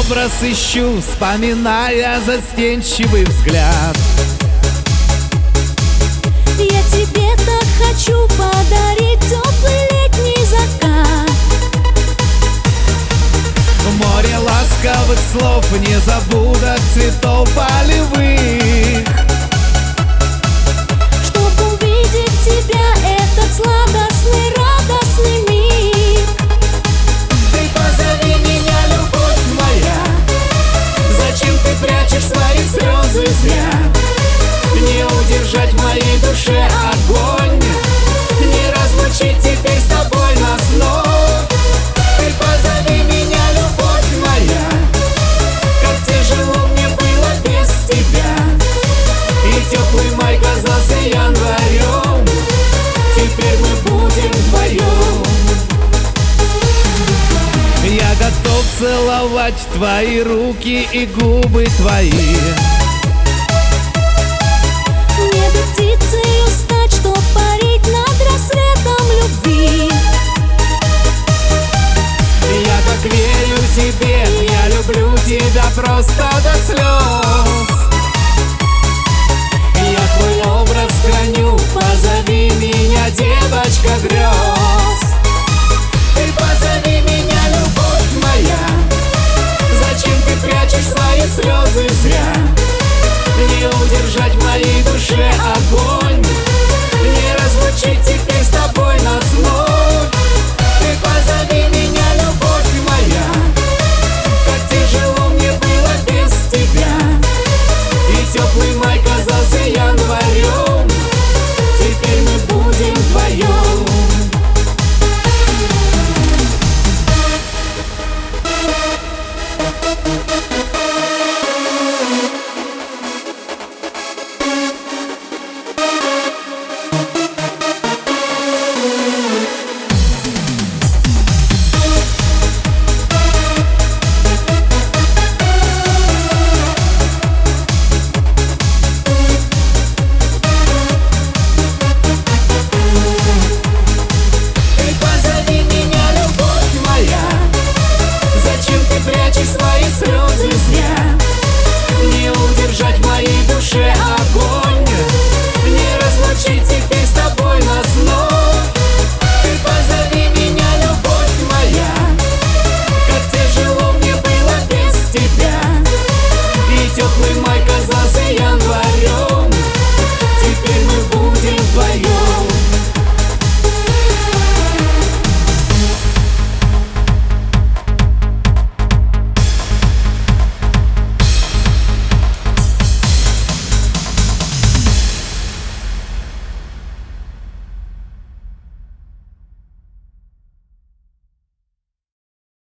образ ищу, вспоминая застенчивый взгляд. Я тебе так хочу подарить теплый летний закат. Море ласковых слов, незабудок цветов полевых. Чтоб увидеть тебя, этот сладостный, радостный миг. Ты позови меня, любовь моя. Зачем ты прячешь свои слезы зря? Не удержать в моей душе огонь, не разлучить теперь с тобой нас вновь. Ты позови меня, любовь моя. Как тяжело мне было без тебя, и теплый май казался январем. Теперь мы будем вдвоем. Я готов целовать твои руки и губы твои. Мне бы птицею стать, чтоб парить над рассветом любви. Я так верю тебе, я люблю тебя просто до слез. Я твой образ храню, позови меня, девочка грез. Ты позови меня, любовь моя. Зачем ты прячешь свои слезы зря? Не удержать в моей душе огонь, не разлучить теперь с тобой нас вновь. Ты позови меня, любовь моя. Как тяжело мне было без тебя, и теплый май казался январем. Теперь мы будем вдвоем. Свои слезы зря, не удержать в моей душе огонь, не разлучить теперь с тобой нас вновь. Ты позови меня, любовь моя. Как тяжело мне было без тебя, и теплый май